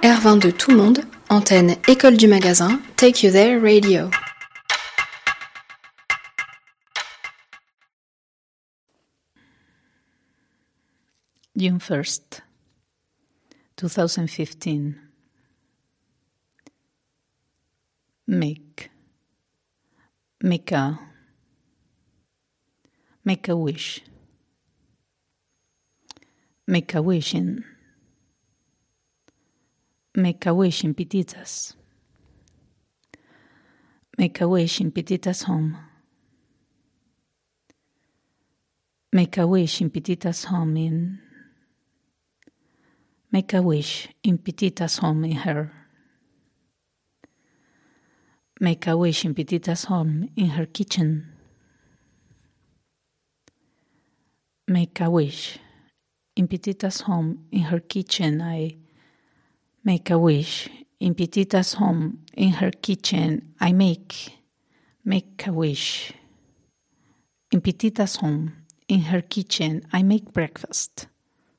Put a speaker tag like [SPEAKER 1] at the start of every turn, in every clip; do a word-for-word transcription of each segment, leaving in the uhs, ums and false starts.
[SPEAKER 1] R vingt-deux Tout Monde, antenne École du Magasin, Take You There Radio.
[SPEAKER 2] June first, twenty fifteen. Make, make a, make a wish. Make a wish in, make a wish in Pititas. Make a wish in Pititas' home. Make a wish in Pititas' home in, make a wish in Pititas' home in her. Make a wish in Pititas' home in her kitchen. Make a wish in Pititas' home in her kitchen. I make a wish in Pititas' home in her kitchen. I make, make a wish in Pititas' home in her kitchen. I make breakfast.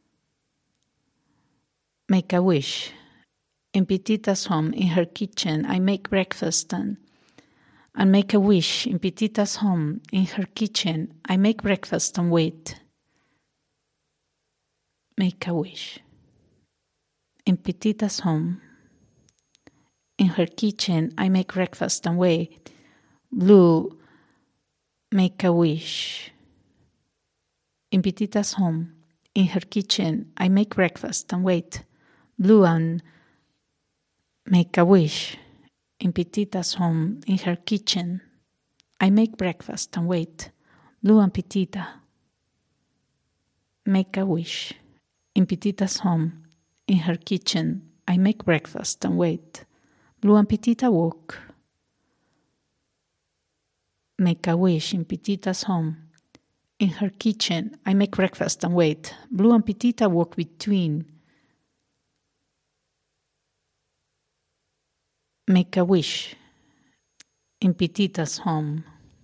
[SPEAKER 2] Make a wish in Pititas' home in her kitchen. I make breakfast and, and make a wish in Pititas' home in her kitchen. I make breakfast and wait. Make a wish in Pititas' home in her kitchen. I make breakfast and wait. Blue, make a wish in Pititas' home in her kitchen. I make breakfast and wait. Blue and make a wish in Pititas' home in her kitchen. I make breakfast and wait. Blue and Pitita, make a wish in Pititas' home in her kitchen. I make breakfast and wait. Blue and Pitita walk. Make a wish in Pitita's home in her kitchen. I make breakfast and wait. Blue and Pitita walk between. Make a wish in Pitita's home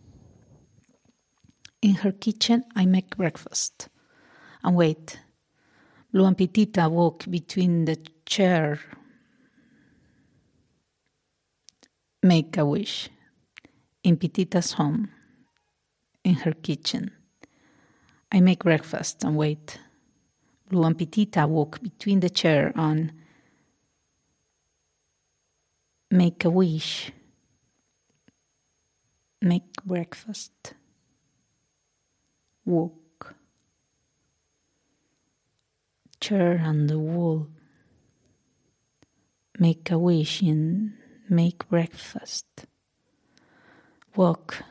[SPEAKER 2] in her kitchen. I make breakfast and wait. Blue and Pitita walk between the chair. Make a wish in Pitita's home in her kitchen. I make breakfast and wait. Blue and Pitita walk between the chair and make a wish. Make breakfast. Walk. Chair on the wall. Make a wish and make breakfast. Walk.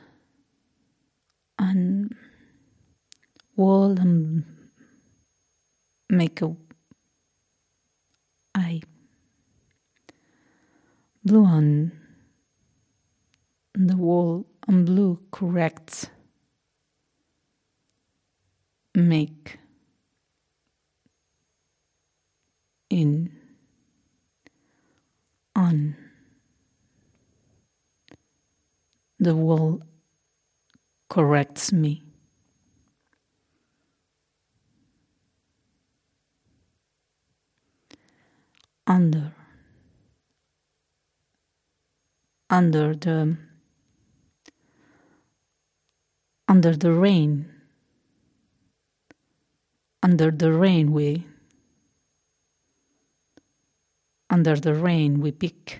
[SPEAKER 2] And wall and make a eye. Blue on the wall and blue corrects. Make in on the wall corrects me. Under under the under the rain under the rain we under the rain we pick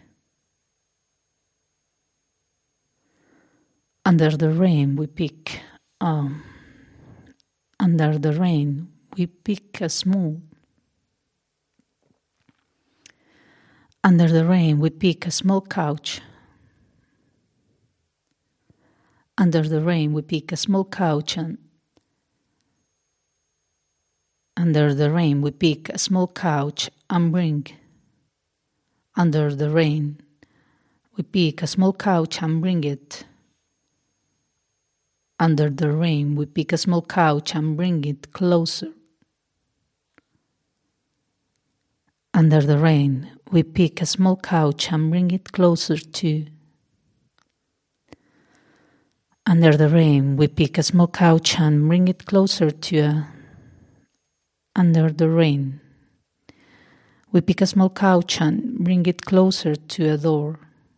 [SPEAKER 2] under the rain we pick um, under the rain we pick a small under the rain we pick a small couch. Under the rain we pick a small couch and under the rain we pick a small couch and bring. Under the rain we pick a small couch and bring it. Under the rain we pick a small couch and bring it closer. Under the rain we pick a small couch and bring it closer to. Under the rain we pick a small couch and bring it closer to. A, under the rain We pick a small couch and bring it closer to a door.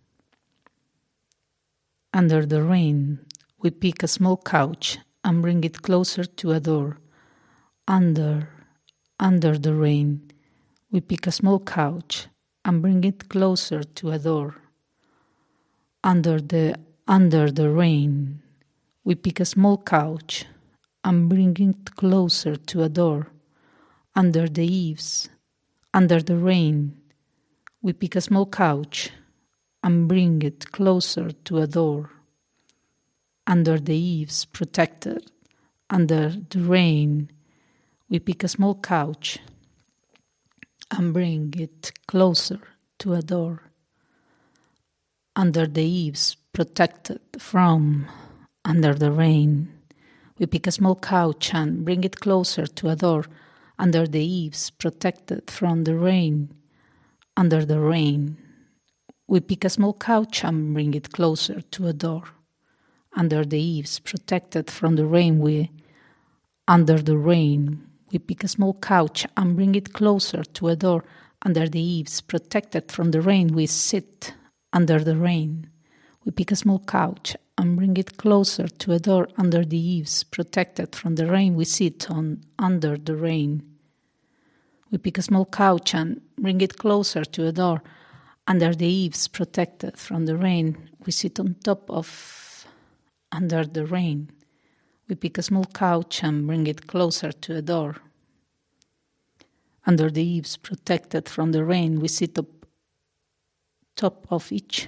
[SPEAKER 2] Under the rain, we pick a small couch and bring it closer to a door. Under, under the rain, we pick a small couch and bring it closer to a door. Under the, under the rain, we pick a small couch and bring it closer to a door. Under the eaves, under the rain, we pick a small couch and bring it closer to a door. Under the eaves, protected, under the rain, we pick a small couch and bring it closer to a door. Under the eaves, protected from, under the rain, we pick a small couch and bring it closer to a door. Under the eaves, protected from the rain, under the rain, we pick a small couch and bring it closer to a door. Under the eaves, protected from the rain, we, under the rain, we pick a small couch and bring it closer to a door. Under the eaves, protected from the rain, we sit. Under the rain, we pick a small couch and bring it closer to a door. Under the eaves, protected from the rain, we sit on under the rain. We pick a small couch and bring it closer to a door. Under the eaves, protected from the rain, we sit on top of under the rain. We pick a small couch and bring it closer to a door. Under the eaves, protected from the rain, we sit up top of each.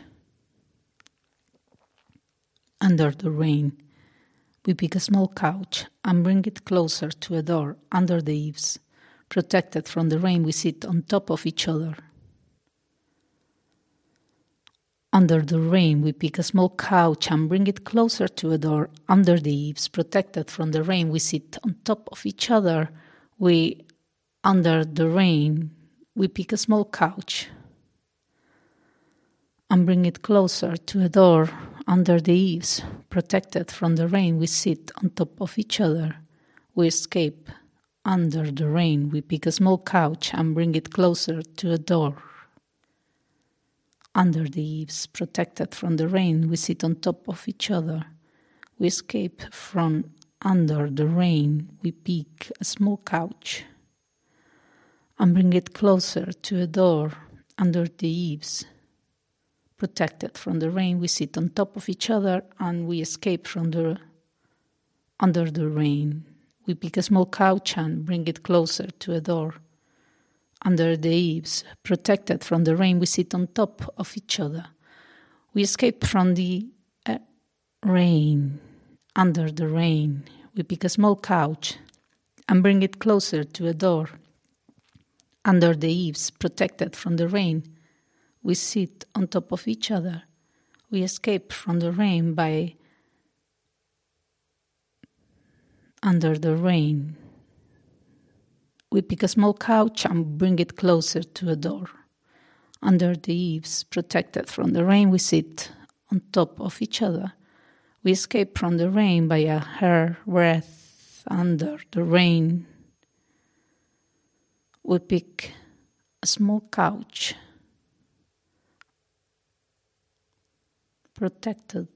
[SPEAKER 2] Under the rain, we pick a small couch and bring it closer to a door. Under the eaves, protected from the rain, we sit on top of each other. Under the rain, we pick a small couch and bring it closer to a door. Under the eaves, protected from the rain, we sit on top of each other. We, under the rain, we pick a small couch and bring it closer to a door. Under the eaves, protected from the rain, we sit on top of each other. We escape. Under the rain, we pick a small couch and bring it closer to a door. Under the eaves, protected from the rain, we sit on top of each other. We escape from under the rain. We pick a small couch and bring it closer to a door. Under the eaves, protected from the rain, we sit on top of each other and we escape from the under the rain. We pick a small couch and bring it closer to a door. Under the eaves, protected from the rain, we sit on top of each other. We escape from the uh, rain. Under the rain, we pick a small couch and bring it closer to a door. Under the eaves, protected from the rain, we sit on top of each other. We escape from the rain by under the rain. We pick a small couch and bring it closer to a door. Under the eaves, protected from the rain, we sit on top of each other. We escape from the rain by a hair breadth. Under the rain, we pick a small couch, protected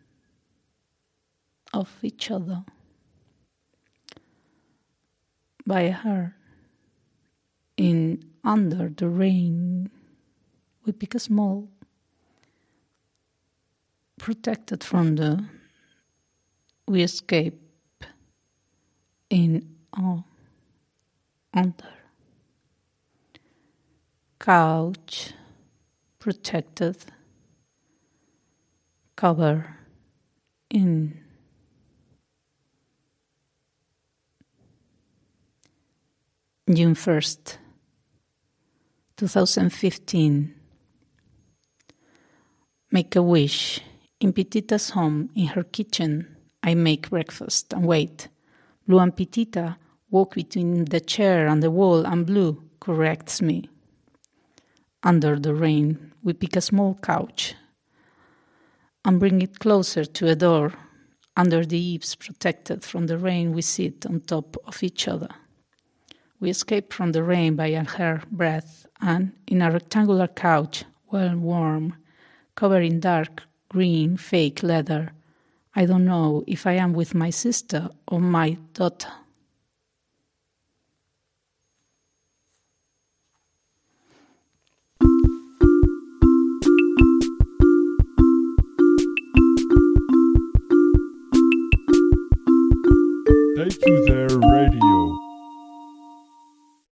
[SPEAKER 2] of each other by a hair. In under the rain, we pick a small, protected from the, we escape in oh, under couch, protected, cover in June first, twenty fifteen. Make a wish. In Pitita's home, in her kitchen, I make breakfast and wait. Blue and Pitita walk between the chair and the wall, and Blue corrects me. Under the rain, we pick a small couch and bring it closer to a door. Under the eaves, protected from the rain, we sit on top of each other. We escaped from the rain by a hair breadth, and in a rectangular couch, well warm, covered in dark green fake leather, I don't know if I am with my sister or my daughter.